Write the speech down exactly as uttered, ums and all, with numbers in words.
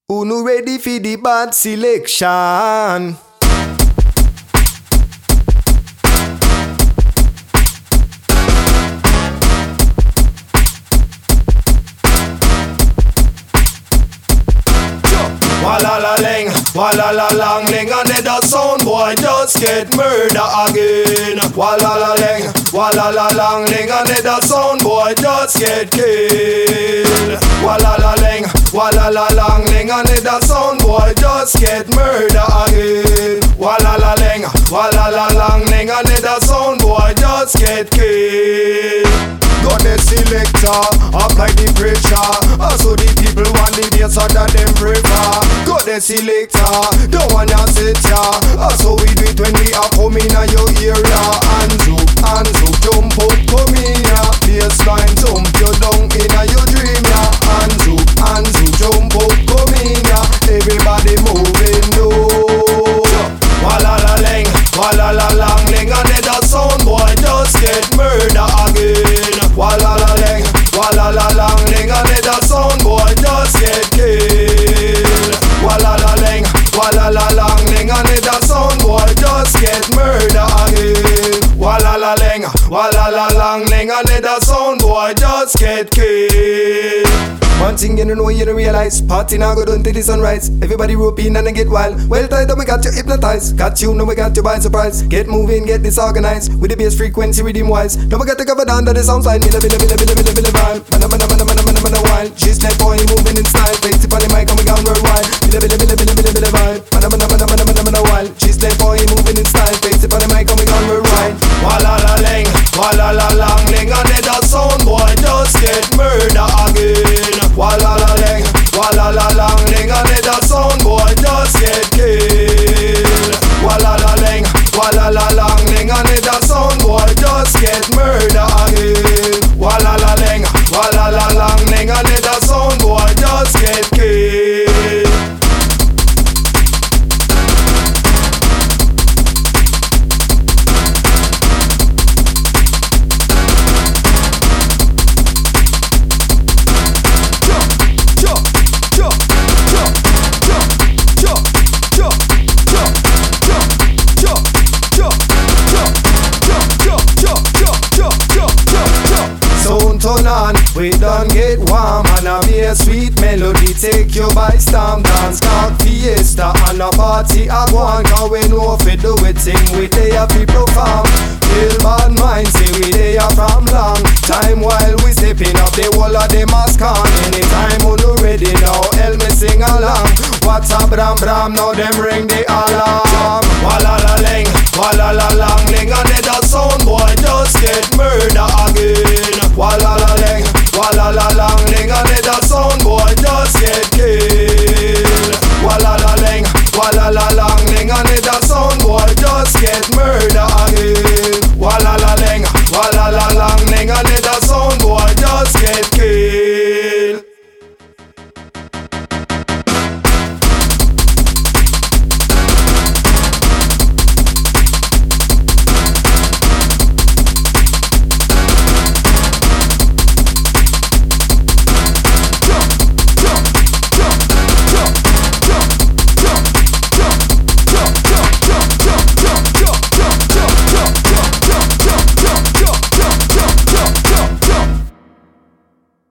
Who no ready for the bad selection? Walla la ling, walla la lang ling, another sound boy just get murder again. Walla la ling, walla la lang ling, another sound boy just get killed. Walla la ling, walla la lang ling, another sound boy just get murder again. Walla la ling, walla la lang ling, another sound boy just get killed. Got the selector, apply the pressure. Also the people want the bass under them prefer. Got the selector, don't wanna sit ya. Also we do it when we are coming in your area. Hands up, hands up, jump up, come in ya. Bassline jump you down in your dream ya. Hands up, hands up, jump up, come in ya. Everybody moving though. Walla la ling, walla la lang ling, another sound boy just get murder again. Walla la ling, walla la lang ling, another sound boy just get killed. Walla la ling, walla la lang ling, another sound boy just get murder again. Walla la ling, walla la lang ling, another sound boy just get killed. One thing you don't know, you don't realize, party now go down till the sunrise. Everybody rope in and they get wild. Well tight, then we got you hypnotized. Got you, now we got you by surprise. Get moving, get disorganized. With the bass frequency, rhythm wise. Now we got to cover down to the sound side. Milla, milla, milla, milla, milla, milla, vibe. Mana, mana, mana, mana, mana, mana, wild. She's that boy moving in style. Face it on the mic and we gone worldwide. Milla, milla, milla, milla, milla, milla, vibe. Mana, mana, mana, mana, mana, mana, wild. She's that boy moving in style. Face it on the mic and we gone worldwide. Walla la ling, walla la lang ling, another sound boy just get murder again. Walla la ling, walla la lang ling, another sound boy just get killed. Walla la ling, walla la lang ling, another sound boy just get murder again. Walla la ling, walla la lang ling, another sound boy just get killed. We done get warm and a be a sweet melody take you by storm. Dance talk fiesta and a party a go on. Cause we know if we do it sing we there people farm. Kill bad mind say we there from long time. While we stepping up the wall of them mask on. Anytime when you ready now help me sing along. What's up bram bram now them ring the alarm. Walla la ling, walla la lang ling, another sound boy just get murder again. Walla la ling, walla la lang